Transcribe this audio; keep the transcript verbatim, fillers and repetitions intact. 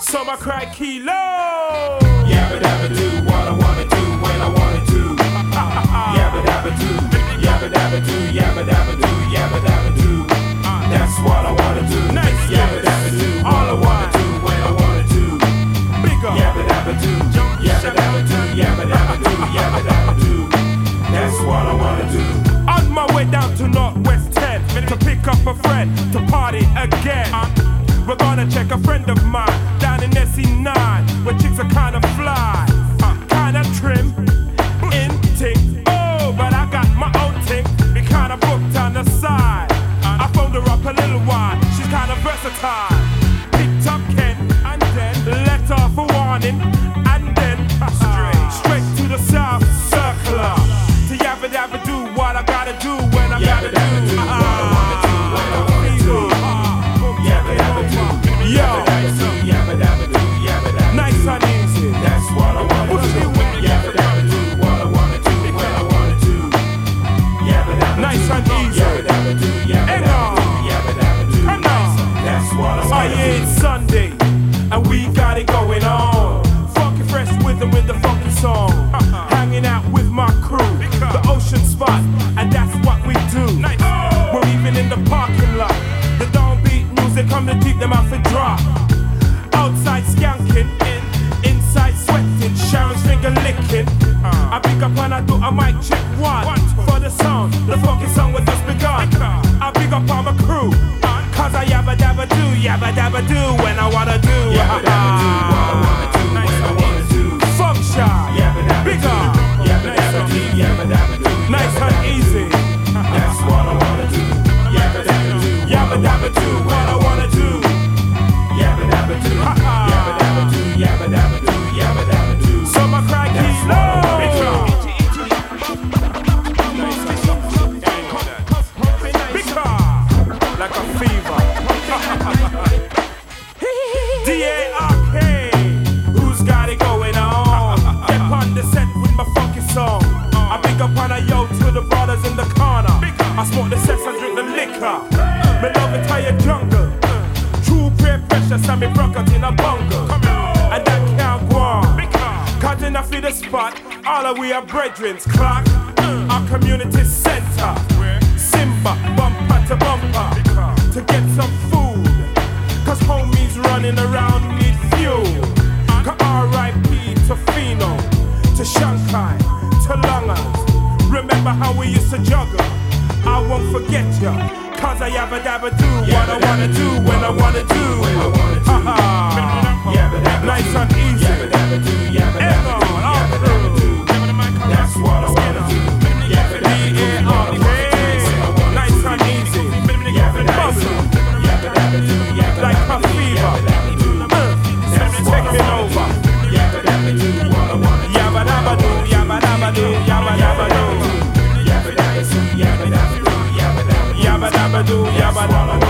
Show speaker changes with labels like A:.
A: So I cry kilo.
B: Yabba dabba do what I wanna do when I wanna do. Yabba dabba do, yabba dabba do, yabba dabba do, yabba dabba do. That's what I wanna do.
A: Nice,
B: yabba dabba do, all I wanna do when I wanna do.
A: Big up.
B: Yabba dabba do, yabba dabba do, yabba dabba do, yabba dabba do. That's what I wanna do.
A: On my way down to Northwest ten to pick up a friend to party again. We're gonna check a friend of mine down in S E nine where chicks are kinda fly, kinda trim, in tick. Oh, but I got my own tick, be kinda booked on the side. I phoned her up a little while, she's kinda versatile. Picked up Ken and then let off a warning and then straight, straight to the South Circular to yabba dabba do what I gotta do when I
B: Yabba
A: gotta
B: dabba
A: do.
B: do what I wanna do when I wanna do. Yabba dabba do,
A: Yo,
B: yabba dabba do, yabba dabba do.
A: nice and easy.
B: That's what I wanna
A: Push
B: do.
A: it with me.
B: Yabba dabba do what I wanna do when I wanna do. Yabba dabba
A: Nice
B: do,
A: and easy.
B: yabba dabba do, yabba
A: Hang
B: dabba do,
A: on.
B: yabba dabba do.
A: Come on.
B: That's what I
A: Oh
B: wanna
A: yeah,
B: do.
A: it's Sunday, and we got it going on. Funky fresh rhythm with the funky song. Hanging out with my crew, the ocean spot, and that's what we do. We're even in the parking lot. The downbeat music come to keep them off a drop. Outside skanking, in, inside sweating, Sharon's finger licking. I pick up and I do a mic check one for the sound. The funky song was just begun. I pick up on my crew, cause I yabba dabba do, yabba dabba do when I wanna do.
B: Yabba dabba do what I wanna do when I wanna do.
A: Function,
B: Yabba dabba
A: big
B: do,
A: up,
B: yabba dabba do, yabba dabba do.
A: nice
B: yabba
A: and
B: dabba do.
A: easy.
B: That's what I wanna do. Yabba dabba do,
A: Yabba dabba do what I wanna do.
B: yabba dabba do, yabba dabba do, yabba dabba do, yabba dabba do.
A: So my cry keys low. Big up, like a fever. D A R K, who's got it going on? Get on the set with my funky song. I pick up on a yo to the brothers in the corner. I smoke the sex and drink the liquor. Me love entire jungle. True peer pressure, Sammy Brockett in a bungle. And that can't go on. Cause in I feel the spot, all of we are brethrens. Clock, our community center. Simba, bumper to bumper. To get some food. Cause homies running around need fuel. Cause R I P to Fino, to Shankai, to Longers. Remember how we used to juggle? I won't forget ya. Cause I yabba dabba do what I wanna do when I wanna do. Haha. Nice and easy.
B: Yabba dabba do, yabba dabba do, yabba dabba do. That's what I wanna do. Yabba dabba do, what I wanna do.
A: Nice and easy.
B: Yabba dabba do, yabba dabba do, yabba
A: Like
B: dabba
A: a
B: do,
A: fever.
B: yabba dabba do. That's what I
A: Taking
B: wanna
A: over.
B: do. Yabba dabba do, what I wanna do.
A: Yabba dabba do, yabba dabba do, yabba dabba do.
B: Yabba dabba do, yabba dabba do, yabba dabba do.
A: Yabba dabba do, yabba dabba do.